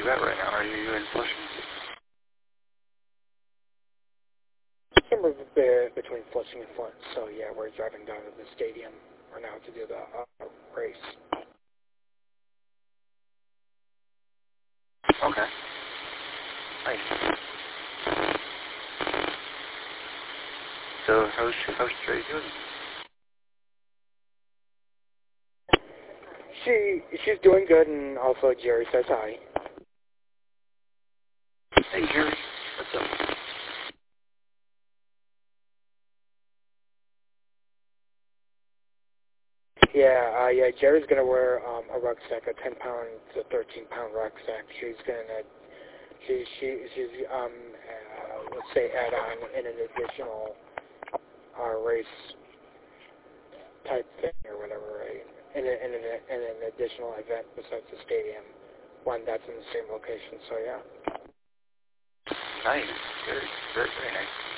you at right now? Are you in Flushing? We're between Flushing and Flint, so yeah, we're driving down to the stadium right now to do the race. Okay. Nice. So how's Trey doing? She's doing good, and also Jerry says hi. Hey Jerry, what's up? Yeah, Jerry's gonna wear a rucksack, a 10-pound to 13-pound rucksack. She's let's say add on in an additional race type thing or whatever, right? In an additional event besides the stadium, one that's in the same location. So yeah. Nice, very nice.